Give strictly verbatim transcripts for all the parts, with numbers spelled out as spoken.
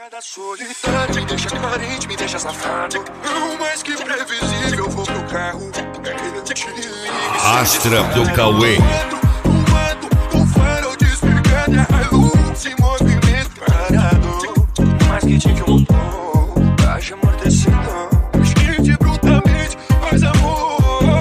Da solidão me deixa carente, me deixa safado. Não mais que previsível, vou pro carro. Astra do Cauê. O farol desligado e a luz se movimento parado. Mais que tinha que um motor, haja amortecedor. Gente brutamente faz amor.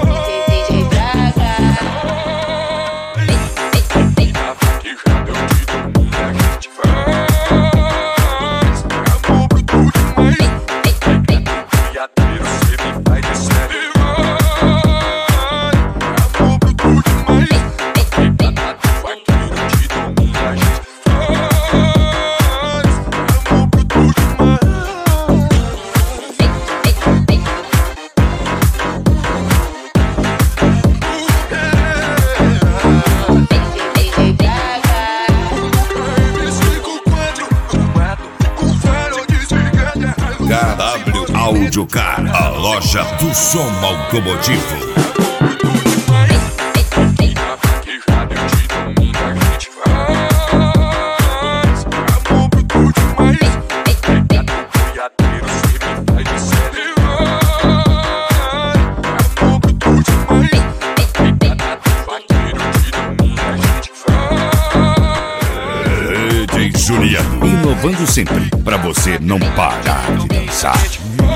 W Audiocar, a loja do som automotivo. D J Juliano, inovando sempre, pra você não parar de dançar.